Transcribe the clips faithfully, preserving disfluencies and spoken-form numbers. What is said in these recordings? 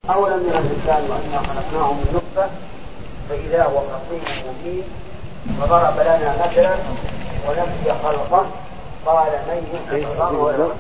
أولم يرى الإنسان وأنا خلقناه من نطفة فإذا هو خصيم مبين وضرب لنا مثلا ونسي خلقه قال من يحيي العظام وهي رميم.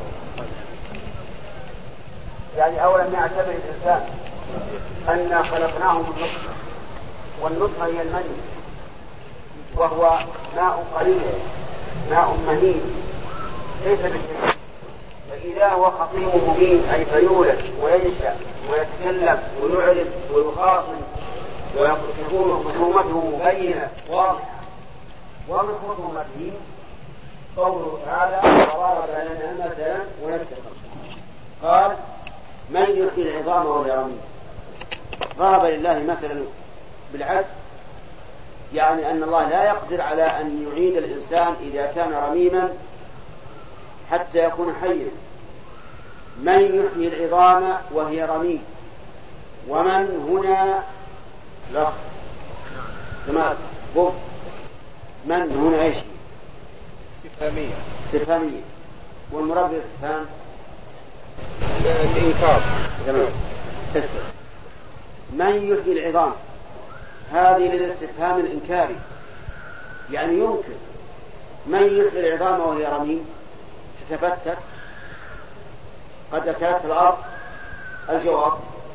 يعني أولم يعتبر الإنسان أنا خلقناه من نطفة، والنطفة هي المني وهو ماء قليل ماء مهين ليس بالشيء، فإذا هو خصيم مبين أي فيولد وينشأ ويتكلم ويعرف ويخاصم ويكون خصومته مبينة واضحة. ومن خصومته قوله تعالى وضرب لنا مثلا ونسي قال من يحيي العظام وهي رميم. ضرب لله مثلا بالعكس، يعني أن الله لا يقدر على أن يعيد الإنسان إذا كان رميما حتى يكون حيا. من يحيي العظام وهي رميم، ومن هنا لا تمام من هنا ايش؟ استفهامية استفهامية، والمراد بالاستفهام الإنكار. تمام. تسلم. من يحيي العظام هذه للاستفهام الإنكاري، يعني يمكن من يحيي العظام وهي رميم تتفتت قد أكلت في الأرض. الجواب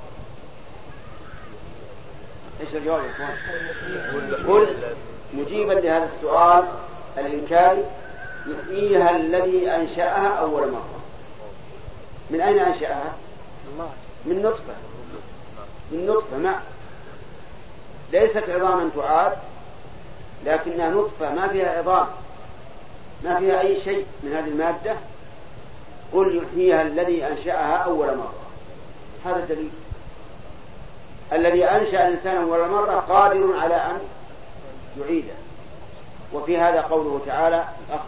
إيش الجواب يا إخوان؟ قل مجيبا لهذا السؤال الإنكاري يحييها الذي أنشأها أول مرة. من أين أنشأها؟ من نطفة من نطفة ماء، ليست عظاما تعاد لكنها نطفة ما فيها عظام ما فيها أي شيء من هذه المادة. قل يحييها الذي أنشأها أول مرة. هذا الدليل. الذي أنشأ الإنسان أول مرة قادر على أن يعيده. وفي هذا قوله تعالى الأخ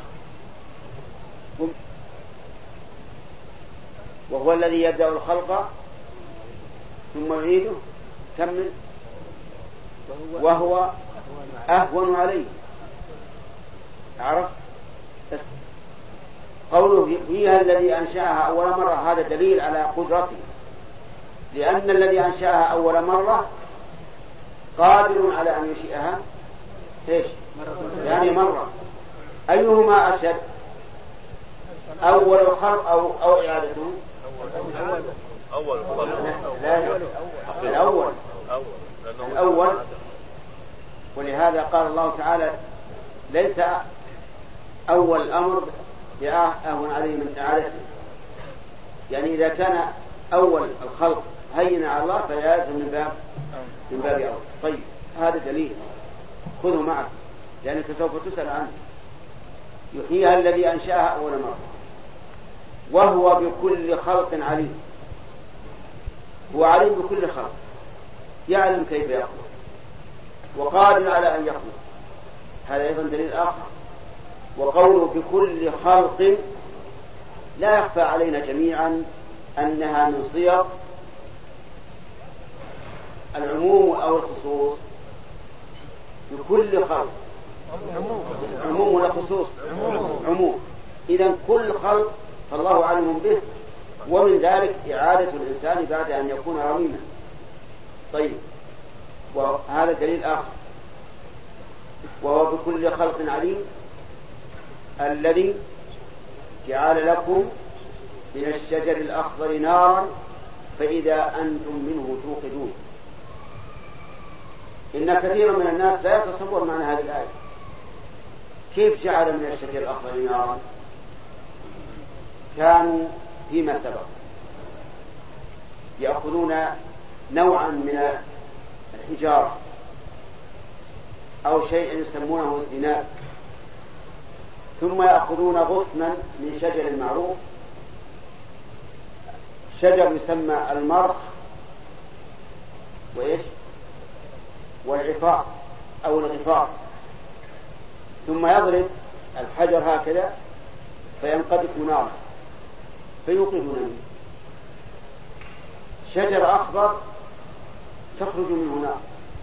وهو الذي يبدأ الخلق ثم يعيده. كمل. وهو أهون عليه. عرف؟ قوله فيها الذي أنشأها أول مرة هذا دليل على قدرته، لأن الذي أنشأها أول مرة قادر على أن ينشئها إيش؟ يعني مرة. أيهما أشد؟ أول الخلق أو أو إعادته؟ أول الأول الأول. ولهذا قال الله تعالى ليس أول الأمر أهون عليه من إعادته. يعني إذا كان أول الخلق هين على الله فيأتي من باب من باب أول. طيب هذا دليل خذه معك لأنك سوف تسأل عنه. يحييها الذي أنشأها أول مرة وهو بكل خلق عليم. هو عليم بكل خلق، يعلم كيف يخلق وقادر على أن يخلق. هذا أيضا دليل آخر. وقوله بكل خلق لا يخفى علينا جميعا أنها من صيغ العموم أو الخصوص. بكل خلق عموم ولا خصوص؟ عموم. إذن كل خلق فالله علم به، ومن ذلك إعادة الإنسان بعد أن يكون رميما. طيب وهذا دليل آخر. وهو بكل خلق عليم الذي جعل لكم من الشجر الأخضر نارا فإذا أنتم منه توقدون. إن كثيرا من الناس لا يتصور معنى هذه الآية. كيف جعل من الشجر الأخضر نارا؟ كانوا فيما سبق يأخذون نوعا من الحجارة أو شيء يسمونه الزناد، ثم يأخذون غصنا من شجر معروف، شجر يسمى المرخ وإيش والعفار أو الغفار، ثم يضرب الحجر هكذا فينقذف نارا فيوقدون منه. شجر أخضر تخرج منه نار.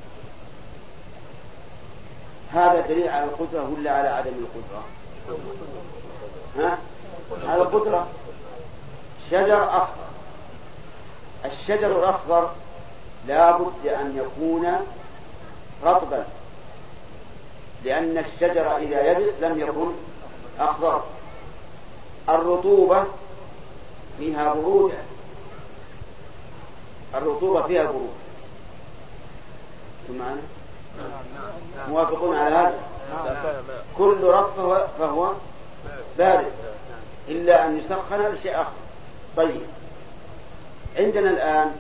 هذا دليل على القدرة ولا على عدم القدرة؟ ها؟ على القدرة. شجر أخضر. الشجر الأخضر لا بد أن يكون رطبا، لأن الشجر إذا يبس لم يكن أخضر. الرطوبة فيها برودة، الرطوبة فيها برودة. معنا موافقون على هذا؟ كل رطب فهو بارد إلا أن يسخن لشيء آخر. طيب، عندنا الآن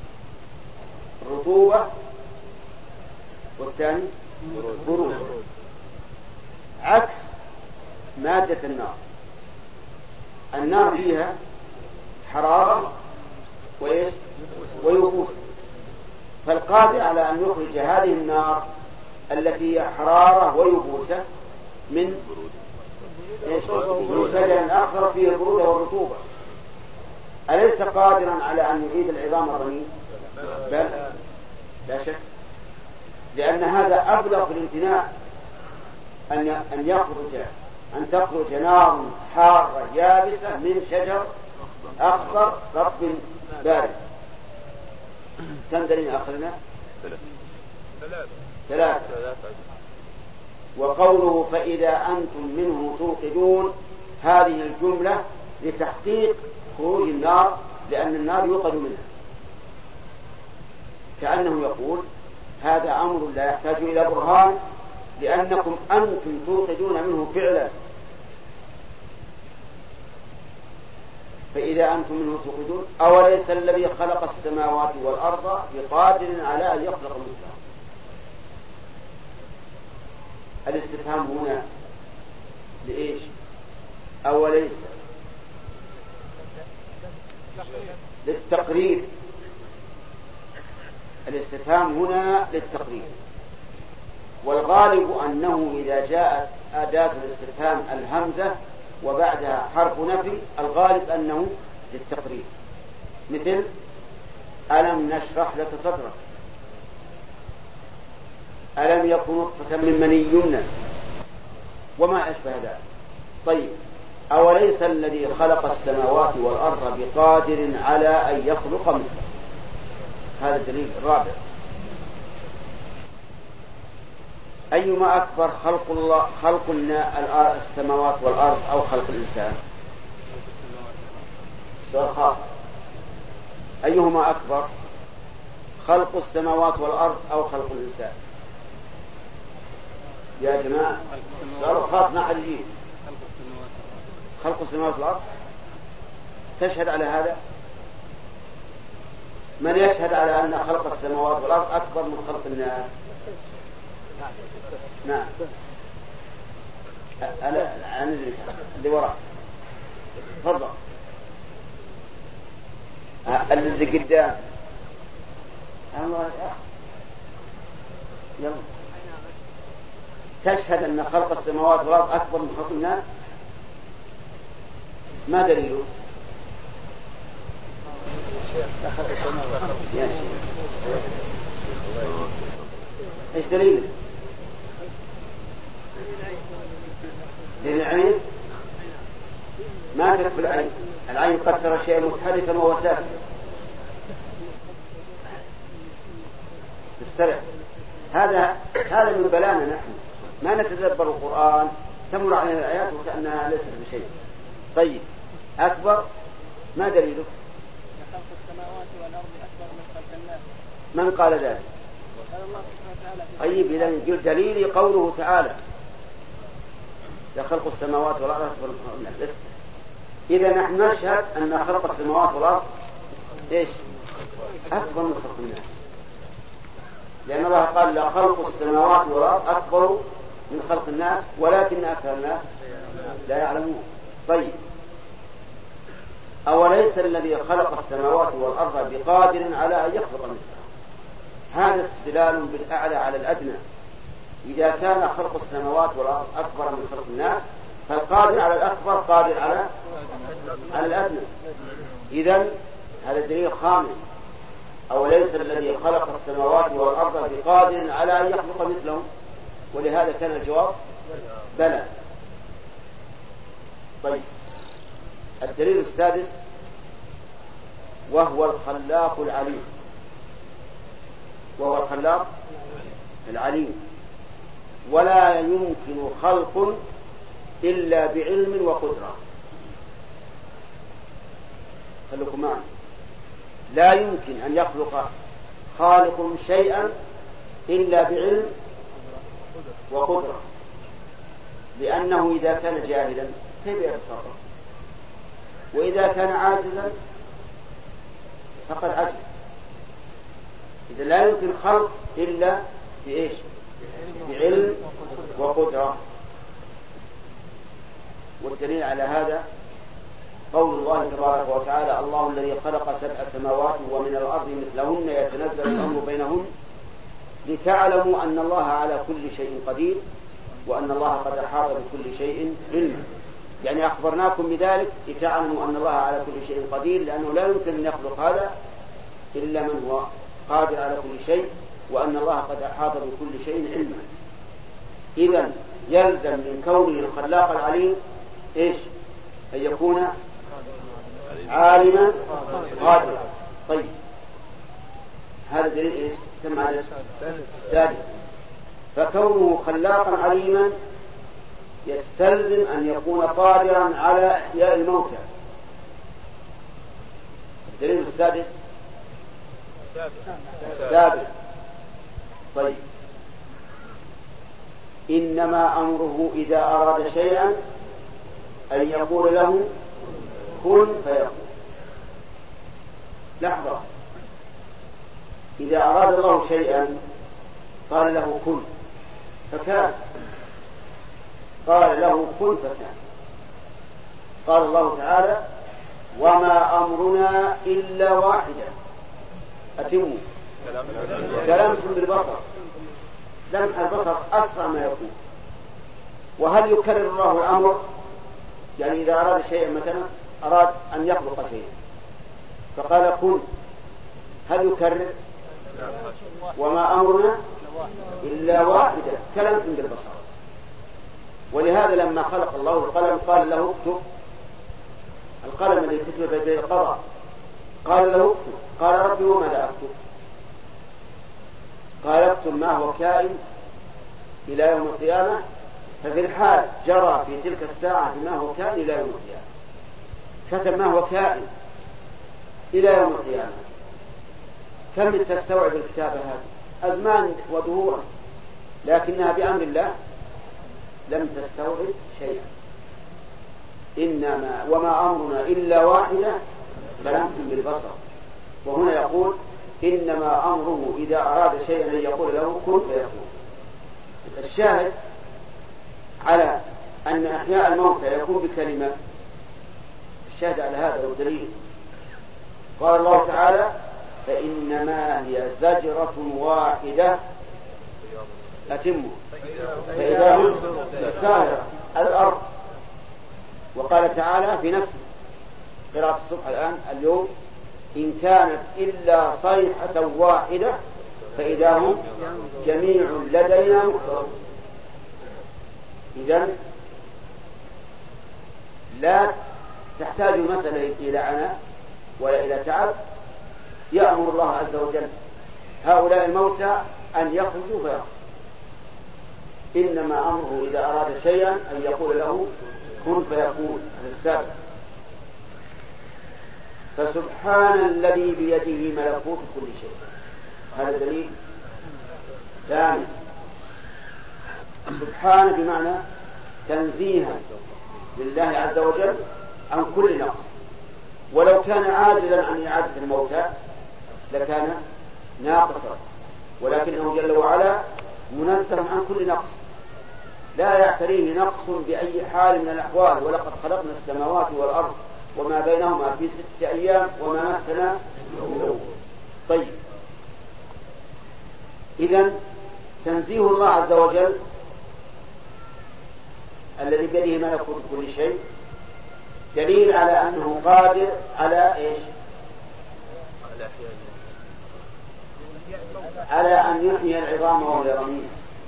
رطوبة والثاني برودة، عكس مادة النار. النار فيها حرارة وإيش ويبوس، فالقادر على أن يخرج هذه النار التي هي حرارة ويبوسة من شجر آخر فيه البرودة والرطوبة، أليس قادرا على أن يعيد العظام الرميم؟ بل لا شك، لأن هذا أبلغ في الامتناع أن أن يخرج أن تخرج نار حارة يابسة من شجر أخضر رطب بارد. كم دليل أخذنا؟ ثلاثة. وقوله فإذا أنتم منه توقدون، هذه الجملة لتحقيق خروج النار، لأن النار يوقد منها، كأنه يقول هذا أمر لا يحتاج إلى برهان، لأنكم أنتم توقدون منه فعلا. فإذا أنتم منه توقدون أوليس الذي خلق السماوات والأرض بقادر على أن يخلق مثله. الاستفهام هنا لإيش؟ أوليس للتقرير، الاستفهام هنا للتقرير، والغالب أنه إذا جاءت أداة الاستفهام الهمزة وبعدها حرف نفي الغالب أنه للتقرير، مثل ألم نشرح لك صدرك، ألم يكن نطفة من مني يمنى، وما أشبه ذلك. طيب، أوليس الذي خلق السماوات والأرض بقادر على أن يخلق مثله؟ هذا الدليل الرابع. أيما أكبر، خلق الله خلق السماوات والأرض أو خلق الإنسان؟ السؤال خاص، أيهما أكبر، خلق السماوات والأرض أو خلق الإنسان؟ يا جماعة السؤال خاص، ما حد يجيب. خلق السماوات والأرض، تشهد على هذا؟ من يشهد على أن خلق السماوات والأرض أكبر من خلق الناس؟ نعم. ألا أنزل اللي وراء، تفضل. اللي قدام يلا. تشهد أن خلق السماوات والأرض أكبر من خلق الناس؟ ما دليله؟ ايش دليل؟ للعين ما تكفي العين، العين قد ترى شيئا متحركا وهو ساكن. استرع، هذا هذا من بلانا نحن، ما نتدبر القرآن، تمر علينا الآيات وكأنها ليست بشيء. طيب، أكبر ما دليله؟ خلق السماوات والأرض أكبر من خلق الناس. من قال ذلك؟ طيب، إذا دليلي قوله تعالى لخلق السماوات والأرض أكبر من خلق الناس. إذا نحن نشهد أن خلق السماوات والأرض إيش؟ أكبر من خلق الناس، لأن الله قال لخلق السماوات والأرض أكبر من خلق الناس ولكن أكثر الناس لا يعلمون. طيب، أوليس الذي خلق السماوات والأرض بقادر على أن يخلق مثله؟ هذا استدلال بالأعلى على الأدنى. إذا كان خلق السماوات والأرض أكبر من خلق الناس، فالقادر على الأكبر قادر على على الأدنى. إذن هذا الدليل خامس، أوليس الذي خلق السماوات والأرض بقادر على أن يخلق مثلهم؟ ولهذا كان الجواب بلى. طيب، الدليل السادس وهو الخلاق العليم. وهو الخلاق العليم. ولا يمكن خلق إلا بعلم وقدرة. خلقكم معنا. لا يمكن أن يخلق خالق شيئا إلا بعلم وقدرة، لأنه إذا كان جاهلا كيف يتصرف؟ وإذا كان عاجزا فقد عجز. إذا لا يمكن خلق إلا بإيش؟ بعلم وقدرة. والدليل على هذا قول الله تبارك وتعالى: الله الذي خلق سبع سماوات ومن الأرض مثلهن يتنزل الأمر بينهن لتعلموا أن الله على كل شيء قدير وأن الله قد أحاط بكل شيء علما. يعني أخبرناكم بذلك لتعلموا أن الله على كل شيء قدير، لأنه لا يمكن أن يخلق هذا إلا من هو قادر على كل شيء، وأن الله قد أحاط بكل شيء علما. إذن يلزم من كونه الخلاق العليم إيش؟ أن يكون عالما قادرا. طيب هذا دليل إيش؟ كم عدد؟ ثالث. فكونه خلاقا عليما يستلزم أن يكون قادرا على إحياء الموتى. الدليل السادس السابع. طيب إنما أمره إذا أراد شيئا أن يقول له كن فيكون. لحظة، إذا أراد الله شيئا قال له كن فكان، قال له كن فكان. قال الله تعالى: وما أمرنا إلا واحدة. أتموا كلام بالبصر، لمح البصر أسرع ما يكون. وهل يكرر الله الأمر؟ يعني إذا أراد شيئا، مثلا أراد أن يخلق شيئا فقال كن، هل يكرر؟ وما أمرنا إلا واحدة، كلام بالبصر. ولهذا لما خلق الله القلم قال له اكتب. القلم الذي كتب به القضاء قال له اكتب. قال: ربي وماذا أكتب؟ قال: اكتب ما هو كائن إلى يوم القيامة. ففي الحال جرى في تلك الساعة ما هو كائن إلى يوم القيامة، كتب ما هو كائن إلى يوم القيامة. كم تستوعب الكتابة هذه؟ أزمان ودهورا، لكنها بأمر الله لم تستوعب شيئا. إنما وما أمرنا إلا واحدة كلام بالبصر. وهنا يقول: إنما أمره إذا أراد شيئا أن يقول له كن فيكون. الشاهد على أن إحياء الموتى يكون بكلمة. الشاهد على هذا والدليل قال الله تعالى: فإنما هي زجرة واحدة أتموا فإذا هم الساهرة الأرض. وقال تعالى في نفس قراءة الصبح الآن اليوم: إن كانت إلا صيحة واحدة فإذا هم جميع لدينا محضرون. إذن لا تحتاج المسألة إلى عناء ولا إلى تعب. يأمر الله عز وجل هؤلاء الموتى أن يخرجوا فيخرجوا. إنما أمره إذا أراد شيئا أن يقول له كن فيكون. السابق: فسبحان الذي بيده ملكوت كل شيء. هذا دليل ثاني. سبحان بمعنى تنزيها لله عز وجل عن كل نقص. ولو كان عاجزا عن إعادة الموتى لكان ناقصا، ولكنه جل وعلا منزه عن كل نقص، لا يعتريه نقص بأي حال من الأحوال. ولقد خلقنا السماوات والأرض وما بينهما في ستة أيام وما مسنا من لغوب. طيب، إذن تنزيه الله عز وجل الذي بيده ملكوت كل شيء دليل على أنه قادر على إيش؟ على أن يحيي العظام وهي رميم.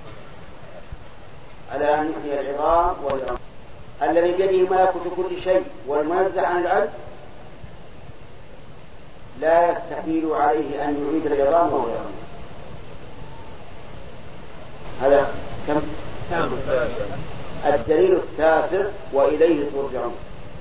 على أن يحيي العظام وهي رميم. الذي بيده ملكوت كل شيء والمنزه عن العجز لا يستحيل عليه أن يعيد العظام وهي رميم. هذا كم؟ الدليل التاسع وإليه ترجعون.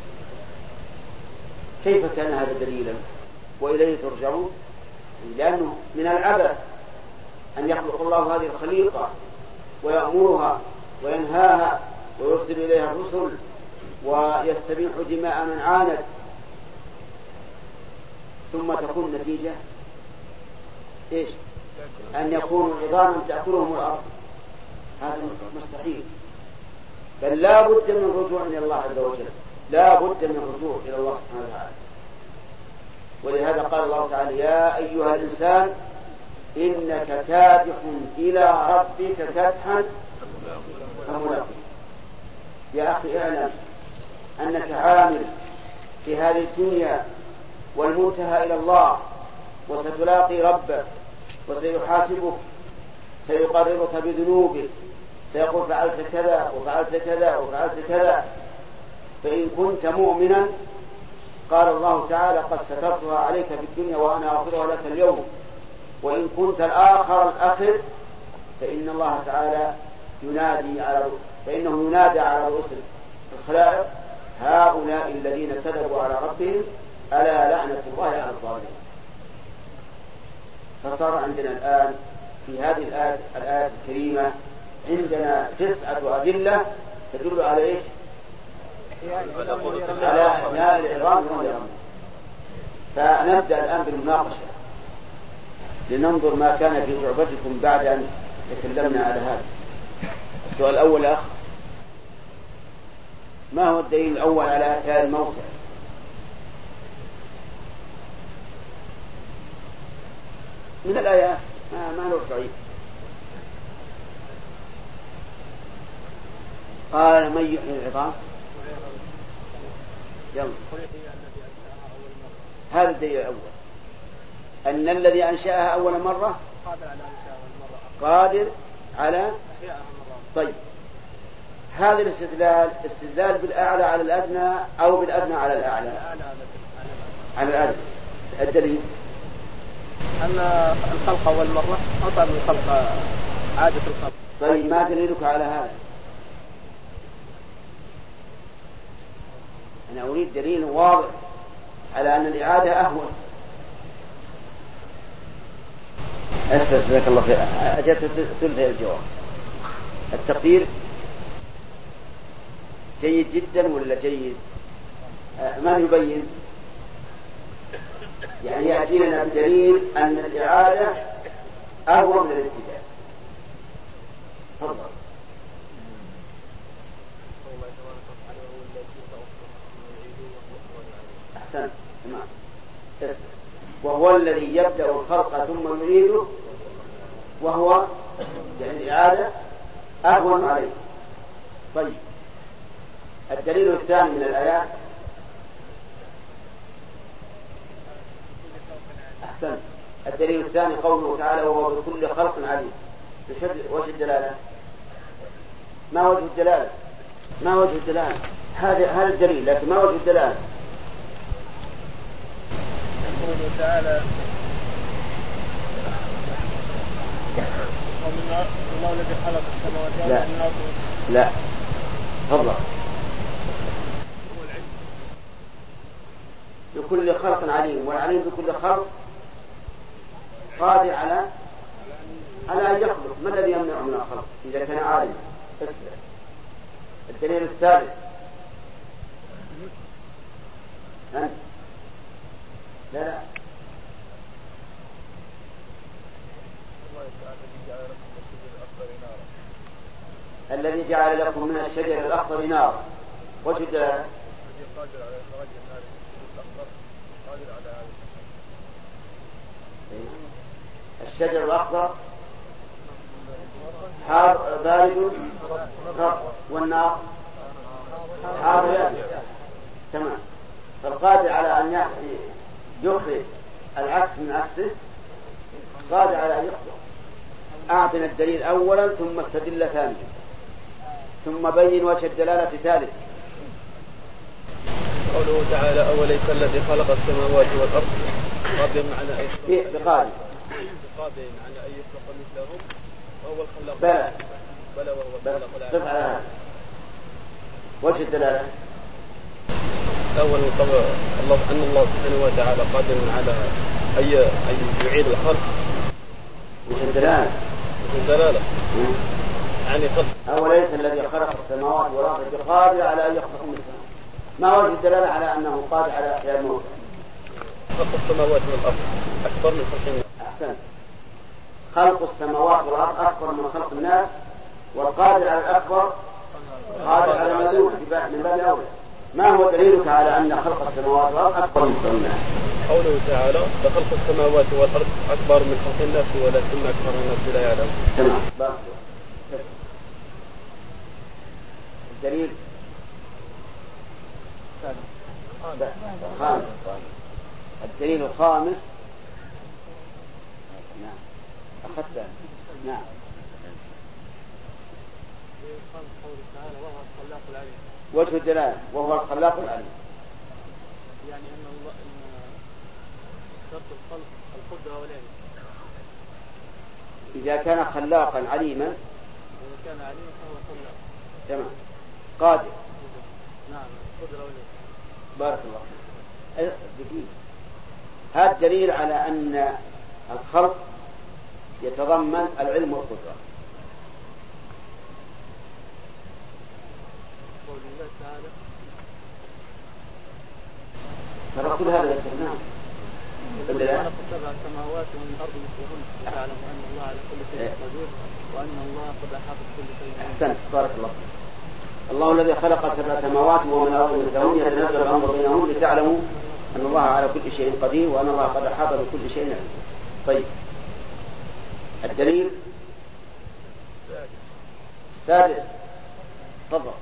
كيف كان هذا دليلا وإليه ترجعون؟ لأنه من العبث أن يخلق الله هذه الخليقة ويأمرها وينهاها ويرسل إليها الرسل ويستبيح دماء من عاند ثم تكون نتيجة إيش؟ أن يكونوا عظاما تأكلهم الأرض. هذا مستحيل، بل لا بد من الرجوع إلى الله عز وجل، لا بد من الرجوع إلى الله سبحانه وتعالى. ولهذا قال الله تعالى: يا أيها الإنسان إنك كادح إلى ربك كدحا فملاقيه. يا أخي اعلم أنك عامل في هذه الدنيا والمنتهى إلى الله، وستلاقي ربك وسيحاسبك، سيقررك بذنوبك، سيقول فعلت كذا وفعلت كذا وفعلت كذا. فإن كنت مؤمنا قال الله تعالى: قد سترتها عليك في الدنيا وأنا أغفرها لك اليوم. وإن كنت الآخر الآخر فإن الله تعالى ينادي على فإنه ينادى على رؤوس الخلائق: هؤلاء الذين كذبوا على ربهم ألا لعنة الله على الظالمين. فصار عندنا الآن في هذه الآية, الآية الكريمة عندنا تسعة أدلة تدل على إيش؟ على إحياء العظام والرمي. فنبدأ الآن بالمناقشة لننظر ما كان في صعوبتكم بعد أن تكلمنا على هذا. السؤال الأول أخ: ما هو الدليل الأول على إحياء الموتى؟ من الآيات ما ما له بعيد. قال: من يحيي العظام؟ يلا. هذا الدليل الأول، أن الذي أنشأها أول مرة قادر على. طيب، هذا الاستدلال استدلال بالأعلى على الأدنى أو بالأدنى على الأعلى؟ على الأدنى. الدليل أن الخلق أول مرة أصعب من خلق عادة الخلق. طيب، ما دليلك على هذا؟ أنا أريد دليل واضح على أن الإعادة أهون. أستغفرك الله خير. أجبت ثلث الجواب. التقدير جيد جدا ولا جيد؟ ما يبين، يعني يأتي لنا بدليل أن الإعادة أهون من الابتداء. تفضل. أحسن. تمام. وهو الذي يبدأ الخلق ثم يعيده، وهو يعني الإعادة أهون عليه. طيب، الدليل الثاني من الآيات. أحسن. الدليل الثاني قوله تعالى: وهو بكل خلق عليم. وش الدلالة؟ ما وجه الدلالة؟ ما وجه الدلالة؟ هذا هذا الدليل، لكن ما وجه الدلالة؟ قوله تعالى: الله الذي خلق السماوات والأرض. لا لا، تفضل. بكل خلق عليم، والعليم بكل خلق قادر على على أن يخلق. ما الذي يمنع من الخلق إذا كان عالما؟ الدليل الثالث. أنت. لا لا، الذي جعل لكم من الشجر الأخضر نارا. وش الدلالة؟ الشجر الأخضر حار بارد رطب، والنار حار يابس. تمام. فالقادر على أن يخرج العكس من عكسه قادر على أن يخرج. أعطنا الدليل أولا ثم استدل ثانيا ثم بين وجه الدلالة ثالث. قوله تعالى: أوليس الذي خلق السماوات والأرض قادر على أن بقادر قادر على أن يخلق مثلهم. وهو الخلاق. بلى بلى وهو بس الخلاق. قف على هذا وجه الدلالة. أولا طبعا الله أن الله سبحانه وتعالى قادر على أي أن يعيد الخلق. وجه الدلالة. وجه الدلالة. يعني خلق. أوليس الذي خلق السماوات والأرض بقادر على أن يخلق مثلها. ما وجه الدلالة على أنه قادر على إحياء الموتى؟ خلق السماوات والأرض أكبر من خلق الناس. أحسن. خلق السماوات والأرض أكبر من خلق الناس، والقادر على الأكبر قادر على ما دونه من باب أولى. ما هو دليلك على أن خلق السماوات والأرض أكبر من خلق الناس؟ قوله تعالى لخلق السماوات والأرض أكبر من خلق الناس ولكن أكثر الناس لا يعلمون. تمام. بارك الدليل خامس. الدليل الخامس. نعم أخذت. نعم. وجه الدلالة وهو الخلاق العليم. يعني أن الله إن شرط الخلق القدرة والعلم. إذا كان خلاقا عليما. إذا كان عليما فهو خلاق. تمام. قادر. نعم القدرة والعلم. بارك الله فيك. هذا دليل على أن الخلق يتضمن العلم والقدرة. قول الله تعالى ترى كل هذا يتنام. خلق سبع سماوات ومن الأرض مثلهن تعلم أن الله على كل شيء قدير وأن الله قد أحاط بكل شيء. أحسنت. بارك الله. الله الذي خلق سبع سماوات ومن الأرض مثلهن يتنزل الأمر بينهن لتعلموا أن الله على كل شيء قدير وأن الله قد أحاط بكل شيء عليم. طيب الدليل السادس. تفضل.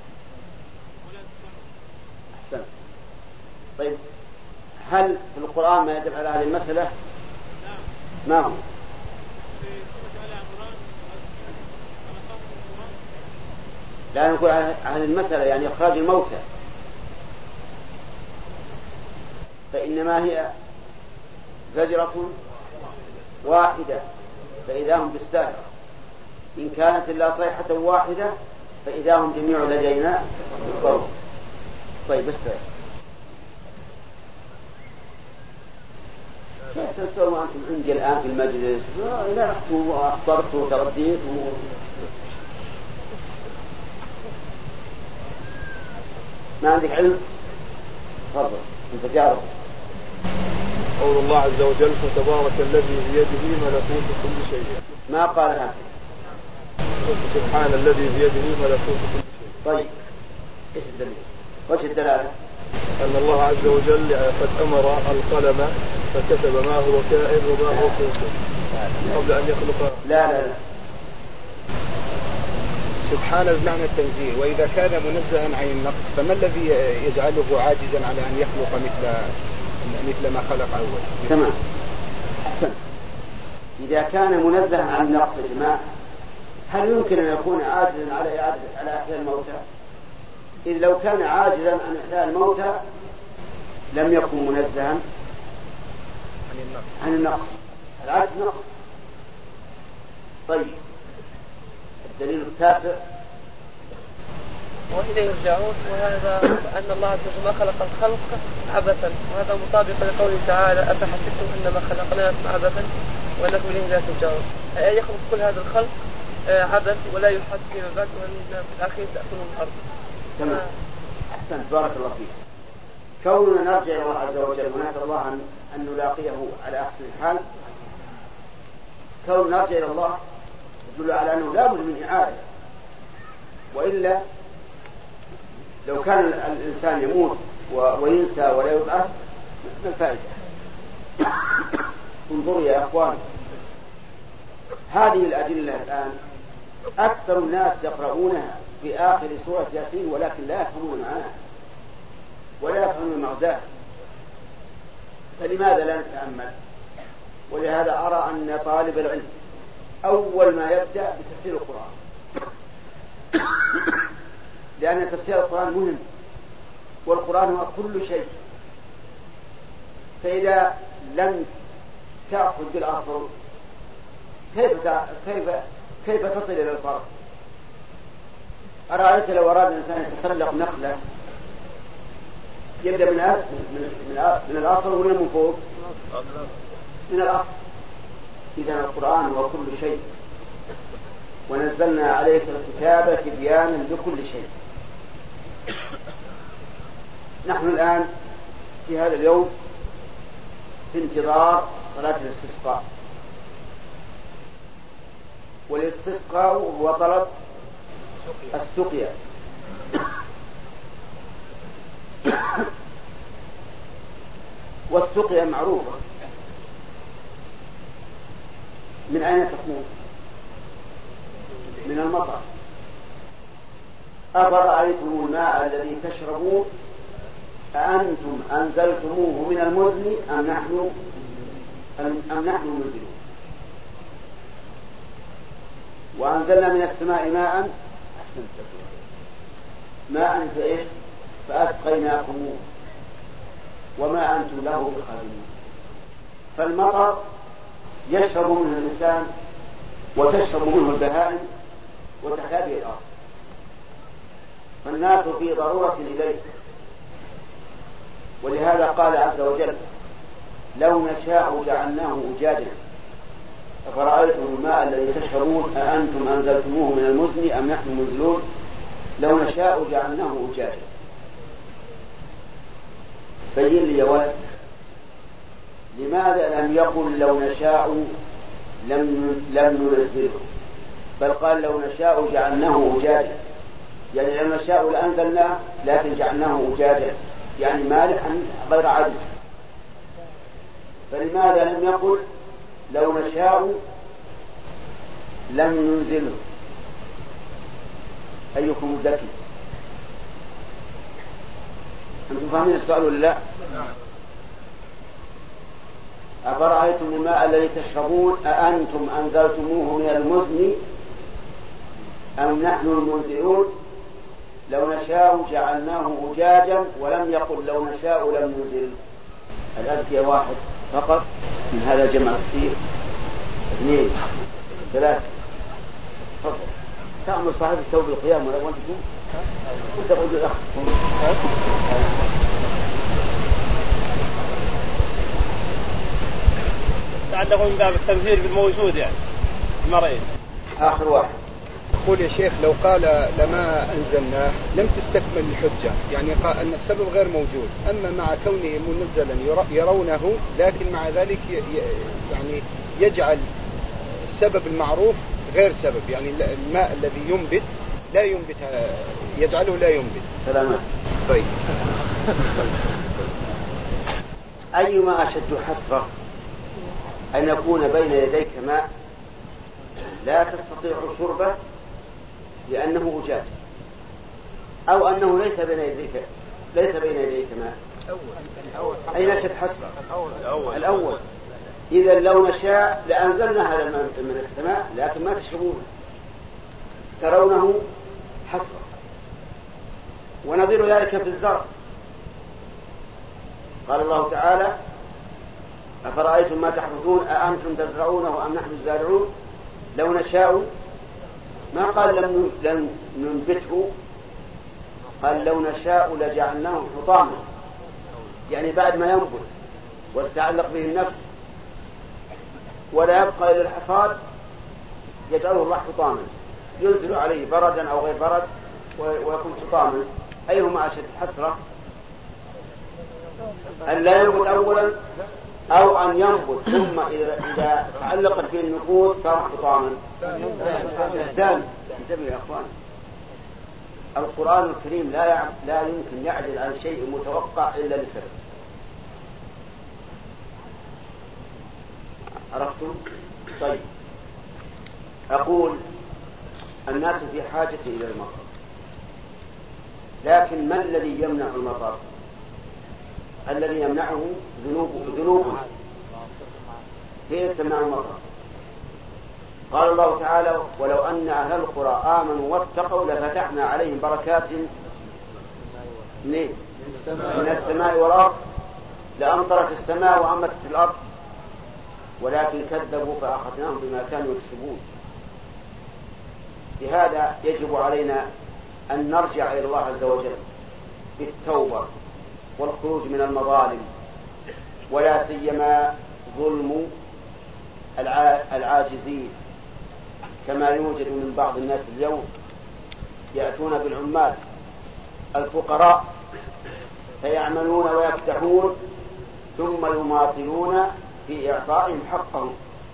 أحسن. طيب هل في القرآن ما يدل على هذه المسألة؟ ما هو؟ لا نقول هذه المسألة يعني إخراج الموتى، فإنما هي زجرة واحدة فإذا هم بالساهرة، إن كانت إلا صيحة واحدة فإذا هم جميع لدينا بالقرب. طيب استاذ كيف تسووا أنتم عندي الآن في المجلس؟ لا رحتوا وأخبرتوا وترديت و... ما عندك علم؟ تفضل أنت تعرف. قول الله عز وجل فتبارك الذي بيده ملكوت كل شيء. ما قال هذا. سبحان الذي بيده ملكوت كل شيء. طيب ايش الدليل؟ وش الدلالة؟ أن الله عز وجل قد أمر القلم فكتب ما هو كائن وما هو سيكون قبل أن يخلق. لا لا لا سبحانه بمعنى التنزيه، وإذا كان منزها عن النقص فما الذي يجعله عاجزا على أن يخلق مثل مثل ما خلق أول؟ تمام. أحسن. إذا كان منزها عن النقص يا جماعة هل يمكن أن يكون عاجزا على إعادة على إحياء الموتى؟ إذ لو كان عاجزا عن إحياء الموتى لم يكن منزها عن النقص. العجز نقص. طيب الدليل التاسع. وإليه يرجعون، وهذا أن الله عز وجل ما خلق الخلق عبثا، وهذا مطابق لقوله تعالى أفحسبتم إنما خلقناكم عبثا وأنكم إليه لا ترجعون. أي يخلق كل هذا الخلق عبث ولا يحس فيما بعد وأن في الآخر تأكلهم الأرض. تمام. أحسنت. بارك الله فيك. كوننا نرجع إلى الله عز وجل ونسأل الله أن, أن نلاقيه على أحسن الحال، كوننا نرجع إلى الله يدل على أنه لا بد من إعادة، وإلا لو كان الإنسان يموت وينسى ولا يبعث ما الفائدة؟ انظروا يا أخوان هذه الأدلة الآن أكثر الناس يقرؤونها في آخر سورة ياسين ولكن لا يفهمون معها ولا يفهمون مغزاها، فلماذا لا نتأمل؟ ولهذا أرى أن طالب العلم أول ما يبدأ بتفسير القرآن، لأن تفسير القرآن مهم، والقرآن هو كل شيء، فإذا لم تأخذ بالأصل كيف كيف كيف تصل إلى الفرق؟ أرأيت لو أراد الإنسان يتسلق نخلة يبدأ من من من, من الأصل ولا من فوق؟ من الأصل. إذا القرآن هو كل شيء، ونزلنا عليك الكتاب تبيانا لكل شيء. نحن الآن في هذا اليوم في انتظار صلاة الاستسقاء، والاستسقاء هو طلب السقيا. والسقيا معروفة، من أين تكون؟ من المطر. أفرأيتم الماء الذي تشربون أأنتم أنزلتموه من المزن أم نحن أم نحن المنزلون؟ وأنزلنا من السماء ماء ماء فإيش فأسقيناكم وما أنتم له بخازنين. فالمطر يشرب منه الإنسان وتشرب منه البهائم وتحيا به الأرض، فالناس في ضرورة إليه. ولهذا قال عز وجل: لو نشاء جعلناه أجاجا أفرأيتم الماء الذي تشربون أأنتم أنزلتموه من المزن أم نحن المنزلون لو نشاء جعلناه أجاجا. بين لي يا ولد، لماذا لم يقل لو نشاء لم لم ننزله، بل قال لو نشاء جعلناه أجاجا؟ يعني لو نشاء لأنزلناه لكن جعلناه أجاجا، يعني مالحا غير عدل. فلماذا لم يقل لو نشاء لم ننزله؟ أيكم ذكي؟ أنتم فاهمين السؤال ولا لا؟ أفرأيتم الماء الذي تشربون أأنتم أنزلتموه من المزن أم نحن المنزلون لو نشاء جعلناه أجاجا، ولم يقل لو نشاء لم ننزل. الأذكياء واحد فقط من هذا الجمع كثير، اثنين ثلاثة. تفضل تعمل صاحب التوبة القيام ولا وانت تقول كنت أقول الأخ تعلقوا من باب التنزيل بالموجود، يعني مرين. آخر واحد يقول: يا شيخ لو قال لما أنزلناه لم تستكمل الحجة، يعني قال أن السبب غير موجود، أما مع كونه منزلا يرونه، لكن مع ذلك يعني يجعل السبب المعروف غير سبب، يعني الماء الذي ينبت لا ينبت، يجعله لا ينبت. سلامات. طيب أيما أشد حسرة أن يكون بين يديك ماء لا تستطيع شربه لأنه أجاج، أو أنه ليس بين يديك ليس بين يديك ماء. أين أشد حسرة؟ الأول. الأول. إذا لو نشاء لأنزلنا هذا الماء من السماء لكن ما تشربونه، ترونه حسرة. ونظير ذلك في الزرع، قال الله تعالى: أفرأيتم ما تحرثون أأنتم تزرعونه أم نحن الزارعون لو نشاء. ما قال لم لم ننبته، قال لو نشاء لجعلناه حطاما، يعني بعد ما ينبت وتتعلق به النفس ولا يبقى إلى الحصاد يجعله الله حطاما، ينزل عليه بردا أو غير برد ويكون حطاما. أيهما أشد حسرة؟ أن لا ينبت أولا أو أن ينبت ثم إذا تعلقت به النفوس صار حطاما؟ الثاني. انتبهوا يا أخوان، القرآن الكريم لا لا يمكن يعدل عن شيء متوقع إلا لسبب. عرفتم؟ طيب، أقول الناس في حاجة إلى المطر، لكن ما الذي يمنع المطر؟ الذي يمنعه ذنوب ذنوبنا هي تمنع المطر. قال الله تعالى: ولو أن أهل القرى آمنوا واتقوا لفتحنا عليهم بركات من السماء والأرض لأمطرت السماء وأمطرت الأرض ولكن كذبوا فأخذناهم بما كانوا يكسبون. لهذا يجب علينا أن نرجع إلى الله عز وجل بالتوبة والخروج من المظالم، ولا سيما ظلم العاجزين، كما يوجد من بعض الناس اليوم يأتون بالعمال الفقراء فيعملون ويفتحون ثم يماطلون في إعطائهم حقهم،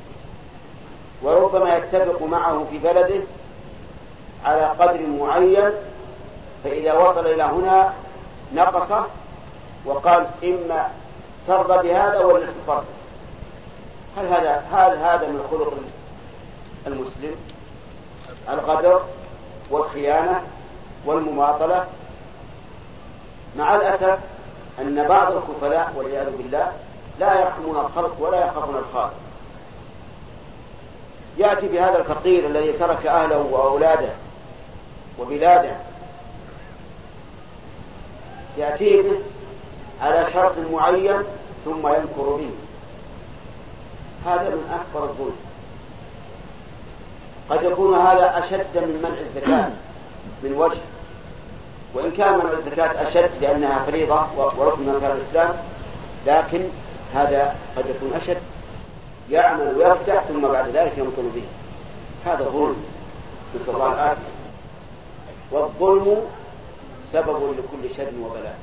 وربما يتفق معه في بلده على قدر معين، فإذا وصل إلى هنا نقصه وقال إما ترضى بهذا ولا استفرد. هل هذا هل هذا من خلق المسلم؟ الغدر والخيانة والمماطلة. مع الأسف أن بعض الكفلاء والعياذ بالله لا يرحمون الخلق ولا يخافون الخالق. يأتي بهذا الفقير الذي ترك أهله وأولاده وبلاده، يأتي به على شرط معين ثم ينكر به. هذا من أكبر الظلم. قد يكون هذا أشد من منع الزكاة من وجه، وإن كان منع الزكاة أشد لأنها فريضة وركن من أركان الإسلام، لكن هذا قد يكون أشد، يعمل ويفتح ثم بعد ذلك ينكر به. هذا ظلم، نسأل الله العافية. والظلم سبب لكل شر وبلاء.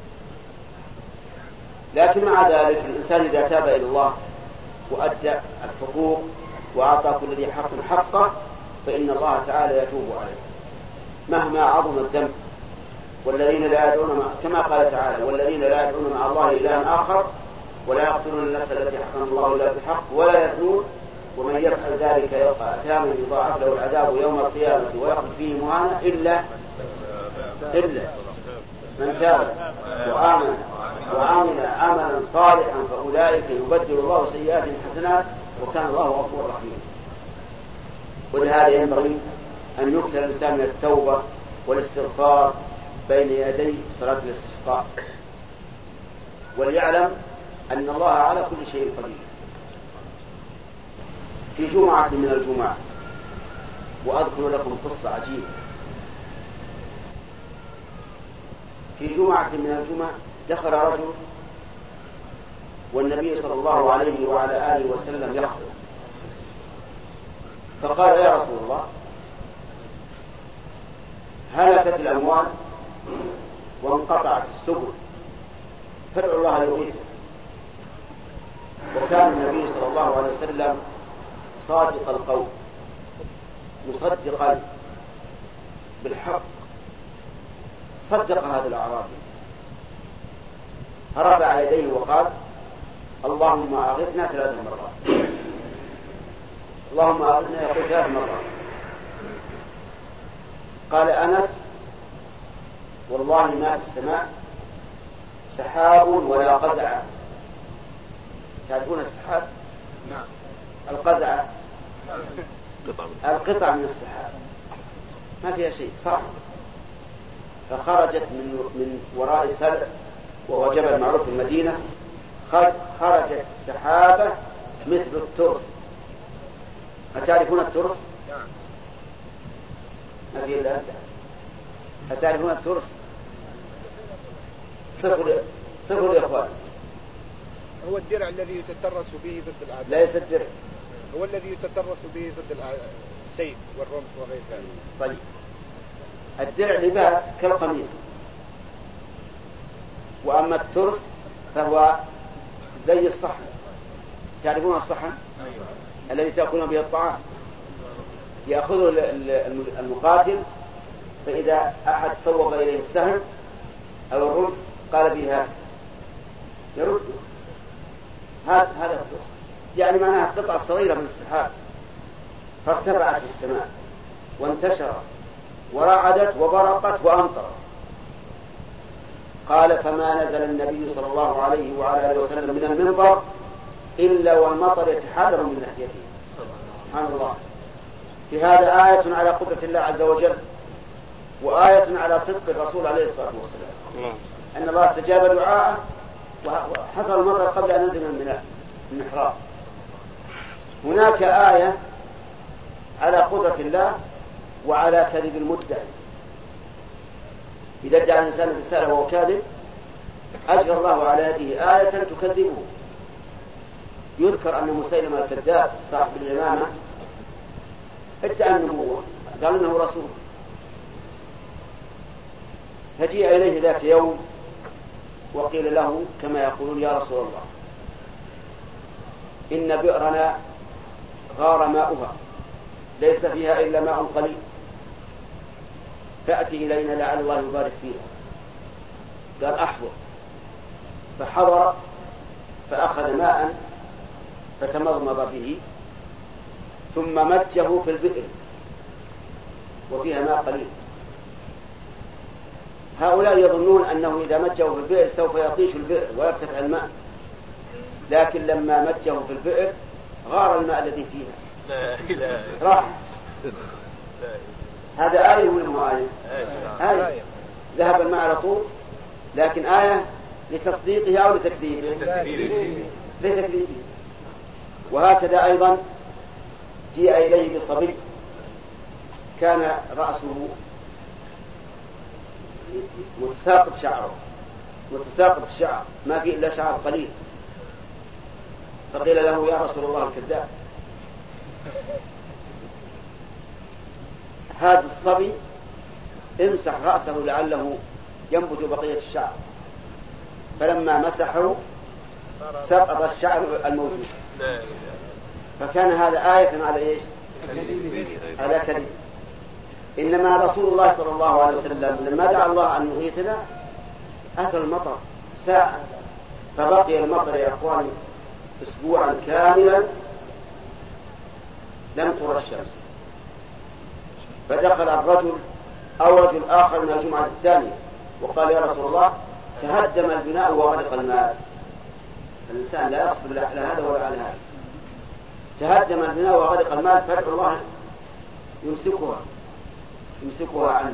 لكن مع ذلك الإنسان إذا تاب إلى الله وأدى الحقوق وأعطى كل ذي حق حقه فإن الله تعالى يتوب عليه مهما عظم الذنب. والذين لا يدعون كما قال تعالى: والذين لا يدعون مع الله إلها آخر ولا يقتلون النفس التي حرم الله إلا بالحق ولا يزنون ومن يفعل ذلك يلقى أثاما يضاعف له العذاب يوم القيامة ويخلد فيه مهانا إلا إلا من تاب وآمن وعمل عملا صالحا فأولئك يبدل الله سيئاتهم حسنات وكان الله غفورا رحيما. ولهذا ينبغي أن يكثر الإنسان من التوبة والاستغفار بين يدي صلاة الاستسقاء، وليعلم أن الله على كل شيء قدير. في جمعة من الجمعة، وأذكر لكم قصة عجيبة. في جمعة من الجمعة دخل رجل والنبي صلى الله عليه وعلى آله وسلم يخطب، فقال: يا رسول الله، هلكت الأموال وانقطعت السبل فادعوا الله يغيث. وكان النبي صلى الله عليه وسلم صادق القول مصدقا بالحق، صدق هذا الأعرابي، رفع يديه وقال: اللهم أغثنا ثلاث مرات. اللهم أغثنا يقول ثلاث مرات. قال أنس: والله ما في السماء سحاب ولا قزعة. تعرفون السحاب؟ نعم. القزعة القطع من السحاب ما فيها شيء، صح؟ فخرجت من من وراء سبع، وهو جبل معروف في المدينة، خرجت السحابة مثل الترس. أتعرفون الترس؟ ما فيه إلا أنت. أتعرفون الترس؟ صفر صفر يا أخوان. هو الدرع الذي يتترس به ضد الأعداء. ليس الدرع، هو الذي يتترس به ضد السيف والرمح وغير ذلك. طيب، الدرع لباس كالقميص، وأما الترس فهو زي الصحن. تعرفون الصحن؟ أيوة. الذي تأكلون به الطعام. يأخذه المقاتل، فإذا أحد صوب إليه السهم أو الرمح قال بها يرد. هذا هذا الترس، يعني معناها قطعة صغيرة من السحاب فارتفعت في السماء وانتشرت ورعدت وبرقت وأمطرت. قال: فما نزل النبي صلى الله عليه وعلى آله وسلم من المنبر إلا والمطر يتحدر من ناحيته. سبحان الله. في هذا آية على قدرة الله عز وجل، وآية على صدق الرسول عليه الصلاة والسلام، أن الله استجاب دعاءه وحصل المطر قبل أن ينزل من المحراب. هناك آية على قدرة الله وعلى كذب المدعي. إذا ادعى الإنسان الرسالة وهو كاذب أجرى الله على يده آية تكذبه. يذكر أن مسيلمة الكذاب صاحب الإمامة ادعى النبوة، قال إنه رسول، فجيء إليه ذات يوم وقيل له كما يقولون: يا رسول الله، إن بئرنا غار ماؤها ليس فيها إلا ماء قليل، فأتي إلينا لعل الله يبارك فيها. قال: أحضر. فحضر فأخذ ماء فتمضمض به ثم مجه في البئر وفيها ماء قليل. هؤلاء يظنون أنه إذا مجه في البئر سوف يطيش البئر ويرتفع الماء، لكن لما مجه في البئر غار الماء الذي فيها راح. هذا آية ولا آية؟ آية. ذهب الماء على طول، لكن آية لتصديقه أو لتكذيبه؟ لتكذيبه. وهكذا أيضا جيء إليه بصبي كان رأسه متساقط شعره متساقط الشعر ما فيه إلا شعر قليل، فقيل له: يا رسول الله الكذاب. هذا الصبي امسح رأسه لعله ينبت بقية الشعر، فلما مسحه سقط الشعر الموجود. فكان هذا آية على إيش؟ على كذب. إنما رسول الله صلى الله عليه وسلم لما دعا الله أن يغيثنا أتى المطر ساعة، فبقي المطر يا أخواني أسبوعا كاملا لم ترى الشمس. فدخل الرجل أو رجل آخر من الجمعة الثانية وقال: يا رسول الله، تهدم البناء وغرق الماء. الإنسان لا يصبر لا على هذا ولا على هذا. تهدم البناء وغرق الماء، فادعو الله يمسكها يمسكها عنه.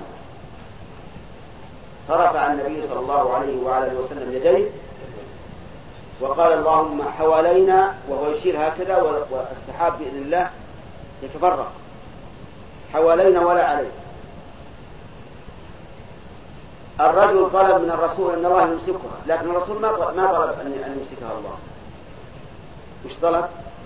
فرفع النبي صلى الله عليه وعلى اله وسلم يديه وقال: اللهم حوالينا، وهو يشير هكذا والسحاب بإذن الله يتفرق حوالينا ولا عليه. الرجل طلب من الرسول أن الله يمسكها، لكن الرسول ما طلب أن يمسكها الله. وش طلب؟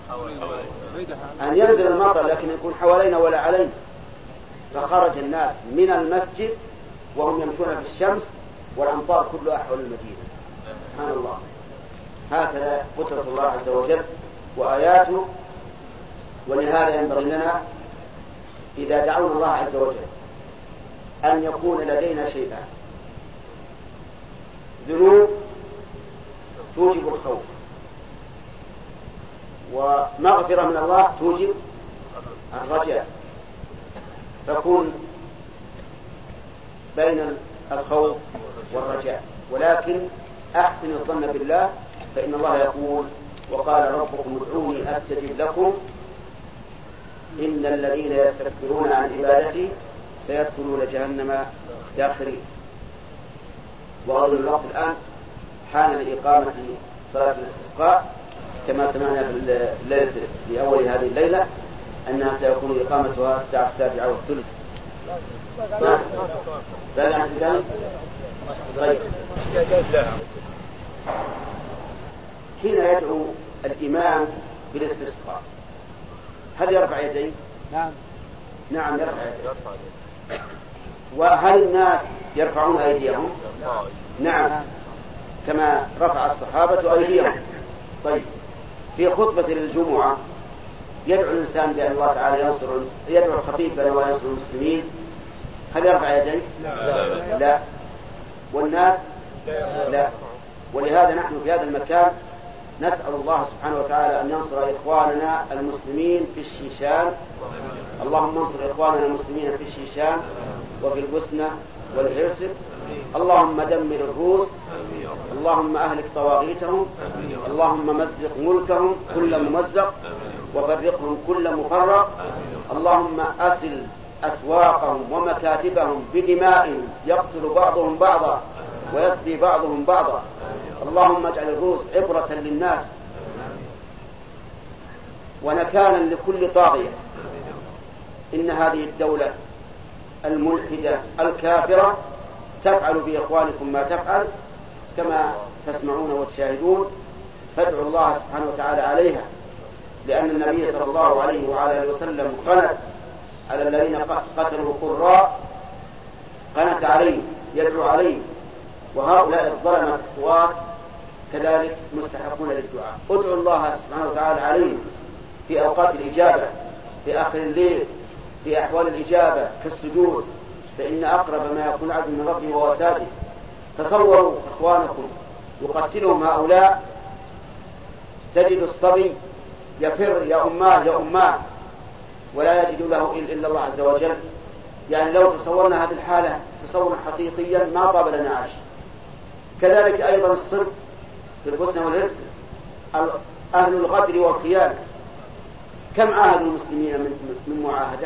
أن ينزل المطر لكن يكون حوالينا ولا علينا. فخرج الناس من المسجد وهم يمشون في الشمس والأمطار كلها حول المدينة. سبحان الله. هكذا قدرة الله عز وجل وآياته. ولهذا ينبغي لنا إذا دعونا الله عز وجل أن يكون لدينا شيئان: ذنوب توجب الخوف، ومغفرة من الله توجب الرجاء. فكون بين الخوف والرجاء، ولكن أحسن الظن بالله، فإن الله يقول: وقال ربكم ادعوني أستجب لكم إن الذين يستكبرون عن عبادتي سيدخلون جهنم داخرين. وأظن الوقت الآن حان لإقامة صلاة الاستسقاء كما سمعنا في الليلة في أول هذه الليلة أنها سيكون إقامتها الساعة السابعة والثلث. بل عن ذلك طيب. حين يدعو الإمام بالاستسقاء هل يرفع يديه؟ نعم نعم يرفع يديه. وهل الناس يرفعون أيديهم؟ نعم كما رفع الصحابة أيديهم. طيب، في خطبة الجمعة يدعو الإنسان بأن الله تعالى ينصر، يدعو الخطيب بأن الله ينصر المسلمين، هل يرفع يديه؟ لا. لا. والناس؟ لا. ولهذا نحن في هذا المكان نسأل الله سبحانه وتعالى أن ينصر إخواننا المسلمين في الشيشان. اللهم انصر إخواننا المسلمين في الشيشان وفي البوسنة والهرسك. اللهم دمر الروس، اللهم أهلك طواغيتهم، اللهم مزق ملكهم كل ممزق وفرقهم كل مفرق. اللهم أسل أسواقهم ومكاتبهم بدمائهم يقتل بعضهم بعضا ويسبي بعضهم بعضا. اللهم اجعل الروس عبرة للناس ونكالا لكل طاغية. إن هذه الدولة الملحدة الكافرة تفعل بإخوانكم ما تفعل كما تسمعون وتشاهدون، فادعوا الله سبحانه وتعالى عليها، لأن النبي صلى الله عليه وعلى آله وسلم قنت على الذين قتلوا قراء، قنت عليهم يدعو عليهم، وهؤلاء الظلمة الثوار كذلك مستحقون للدعاء. ادعوا الله سبحانه وتعالى عليهم في أوقات الإجابة، في آخر الليل، في أحوال الإجابة كالسجود، فإن أقرب ما يكون عبد من ربه وهو ساجد. تصوروا إخوانكم يقتلهم هؤلاء، تجد الصبي يفر يا أماه يا أماه ولا يجد له إلا الله عز وجل. يعني لو تصورنا هذه الحالة تصورا حقيقيا ما طاب لنا عاش. كذلك أيضا الصدق في البوسنة والهرسك، أهل الغدر والخيانة، كم عاهدوا المسلمين من معاهدة؟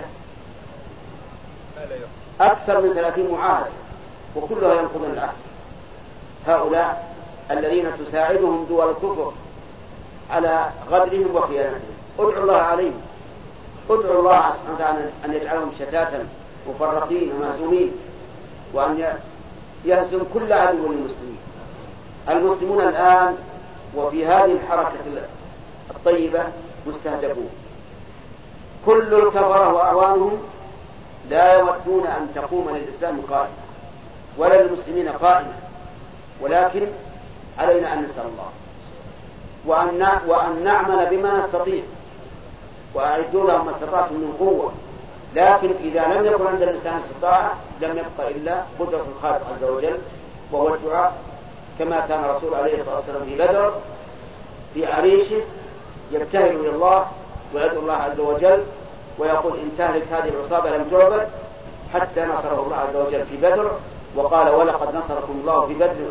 أكثر من ثلاثين معاهدة وكلها ينقضون العهد. هؤلاء الذين تساعدهم دول الكفر على غدرهم وخيانتهم، ادعوا الله عليهم، ادعوا الله سبحانه وتعالى أن يجعلهم شتاتا مفرقين ومهزومين، وأن يهزم كل عدو للمسلمين. المسلمون الآن وفي هذه الحركة الطيبة مستهدفون، كل الكفرة وأعوانهم لا يودون أن تقوم للإسلام قائمة ولا للمسلمين قائمة، ولكن علينا أن نسأل الله وأن, وأن نعمل بما نستطيع، وأعدوا لهم ما استطعتم من قوة. لكن إذا لم يكن عند الإنسان استطاعة لم يبقى إلا قدرة الخالق عز وجل، وهو الدعاء، كما كان الرسول عليه الصلاة والسلام في بدر في عريشه يبتهل إلى الله ويدعو الله عز وجل ويقول إن تهلك هذه العصابة لم تعبد، حتى نصره الله عز وجل في بدر، وقال ولقد نصركم الله في بدر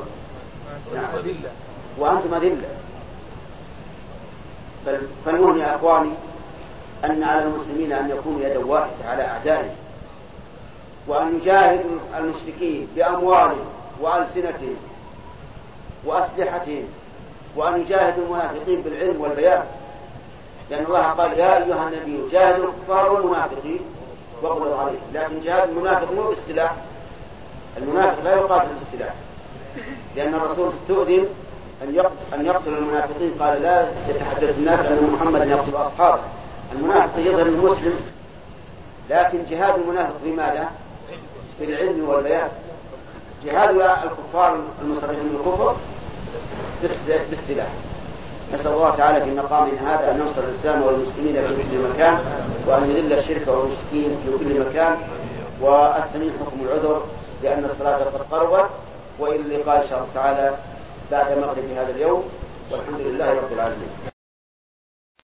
وأنتم أذلة. فالمهم يا أخواني أن على المسلمين أن يكونوا يدا واحدة على أعدائهم، وأن يجاهدوا المشركين بأموالهم وألسنتهم وأسلحتهم، وأن يجاهدوا المنافقين بالعلم والبيان، لأن الله قال يا أيها النبي جاهدوا الكفار والمنافقين واغلظوا عليهم. لكن جهاد المنافق مو بالسلاح، المنافق لا يقاتل بالسلاح، لأن الرسول استؤذن أن يقتل المنافقين، قال لا يتحدث الناس أن محمد يقتل أصحابه. المنافق يظهر المسلم، لكن جهاد المنافق بماذا؟ بالعلم والبيان. جهاد الكفار المصرحين بالكفر بالسلاح. نسأل الله تعالى في مقامنا هذا أن ننصر الإسلام والمسلمين في كل مكان، وأن يذل الشرك والمشركين في كل مكان. وأستميحكم العذر لأن الصلاة قد قربت، وإلى اللقاء إن شاء الله تعالى بعد مغرب هذا اليوم، والحمد لله رب العالمين.